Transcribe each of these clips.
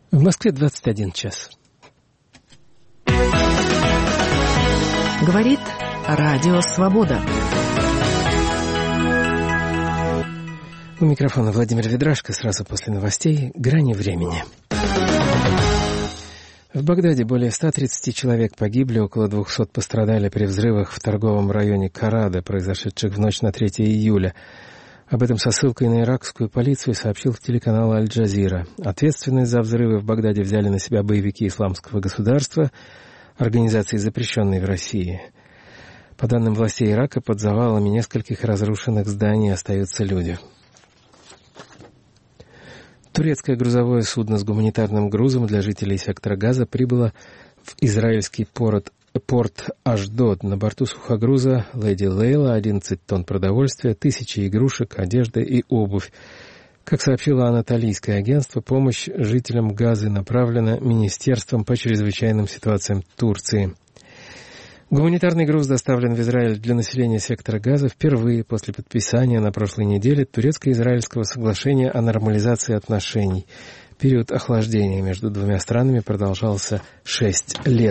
В Москве 21 час. Говорит Радио Свобода. У микрофона Владимир Ведрашко. Сразу после новостей «Грани времени». В Багдаде более 130 человек погибли, около 200 пострадали при взрывах в торговом районе Карада, произошедших в ночь на 3 июля. Об этом со ссылкой на иракскую полицию сообщил телеканал «Аль-Джазира». Ответственность за взрывы в Багдаде взяли на себя боевики Исламского государства, организации, запрещенной в России. По данным властей Ирака, под завалами нескольких разрушенных зданий остаются люди. Турецкое грузовое судно с гуманитарным грузом для жителей сектора Газа прибыло в израильский порт Ашдод. На борту сухогруза «Леди Лейла» 11 тонн продовольствия, тысячи игрушек, одежда и обувь. Как сообщило анатолийское агентство, помощь жителям Газы направлена Министерством по чрезвычайным ситуациям Турции. Гуманитарный груз доставлен в Израиль для населения сектора Газа впервые после подписания на прошлой неделе турецко-израильского соглашения о нормализации отношений. Период охлаждения между двумя странами продолжался 6 лет.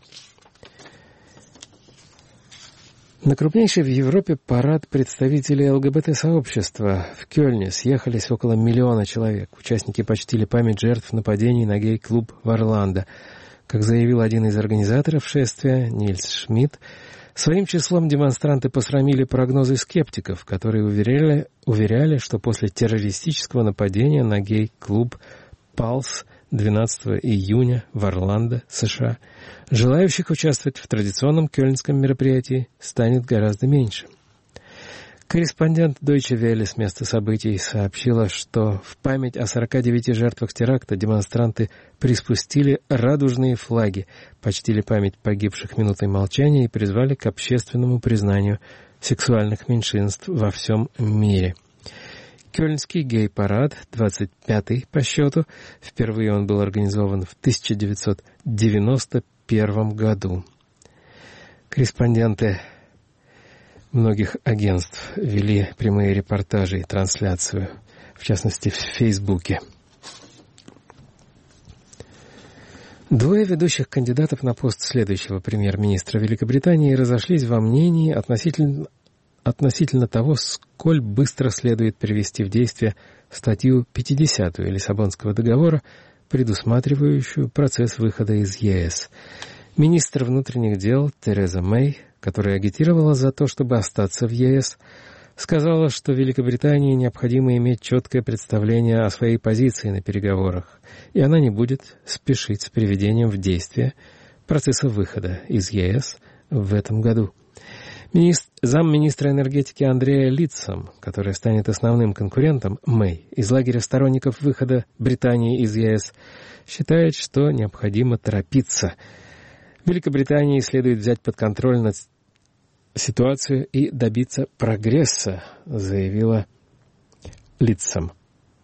На крупнейший в Европе парад представителей ЛГБТ-сообщества в Кёльне съехались около 1 миллиона человек. Участники почтили память жертв нападений на гей-клуб Варланда. Как заявил один из организаторов шествия, Нильс Шмидт, своим числом демонстранты посрамили прогнозы скептиков, которые уверяли, что после террористического нападения на гей-клуб «Палс» 12 июня в Орландо, США, желающих участвовать в традиционном кёльнском мероприятии станет гораздо меньше. Корреспондент Deutsche Welle с места событий сообщила, что в память о 49 жертвах теракта демонстранты приспустили радужные флаги, почтили память погибших минутой молчания и призвали к общественному признанию сексуальных меньшинств во всем мире. Кёльнский гей-парад, 25-й по счету, впервые он был организован в 1991 году. Корреспонденты многих агентств вели прямые репортажи и трансляцию, в частности, в Фейсбуке. Двое ведущих кандидатов на пост следующего премьер-министра Великобритании разошлись во мнении относительно того, сколь быстро следует привести в действие статью 50-ю Лиссабонского договора, предусматривающую процесс выхода из ЕС. Министр внутренних дел Тереза Мэй, которая агитировала за то, чтобы остаться в ЕС, сказала, что Великобритании необходимо иметь четкое представление о своей позиции на переговорах, и она не будет спешить с приведением в действие процесса выхода из ЕС в этом году. Замминистра энергетики Андреа Литцам, который станет основным конкурентом Мэй из лагеря сторонников выхода Британии из ЕС, считает, что необходимо торопиться. Великобритании следует взять под контроль ситуацию и добиться прогресса, заявила Литцам.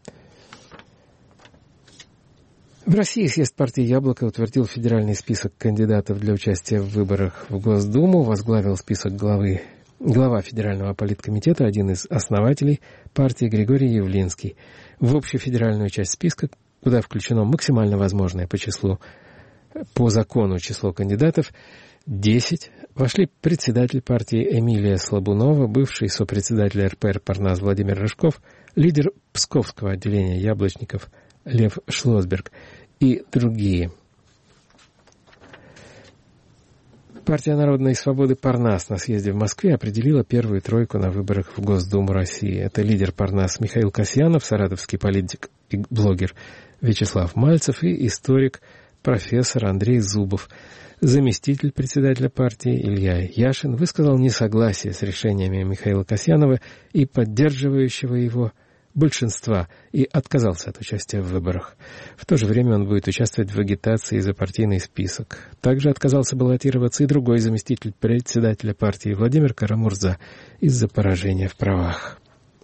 В России съезд партии «Яблоко» утвердил федеральный список кандидатов для участия в выборах в Госдуму, возглавил список глава Федерального политкомитета, один из основателей партии Григорий Явлинский. В общефедеральную часть списка, куда включено максимально возможное по закону число кандидатов, 10, вошли председатель партии Эмилия Слабунова, бывший сопредседатель РПР «Парнас» Владимир Рыжков, лидер Псковского отделения яблочников Лев Шлосберг и другие. Партия народной свободы «Парнас» на съезде в Москве определила первую тройку на выборах в Госдуму России. Это лидер «Парнас» Михаил Касьянов, саратовский политик и блогер Вячеслав Мальцев и историк профессор Андрей Зубов. Заместитель председателя партии Илья Яшин высказал несогласие с решениями Михаила Касьянова и поддерживающего его большинства и отказался от участия в выборах. В то же время он будет участвовать в агитации за партийный список. Также отказался баллотироваться и другой заместитель председателя партии Владимир Карамурза из-за поражения в правах.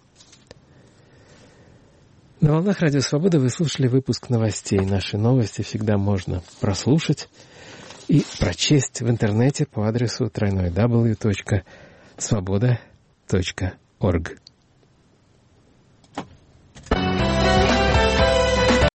На волнах Радио Свобода вы слушали выпуск новостей. Наши новости всегда можно прослушать и прочесть в интернете по адресу www.svoboda.org.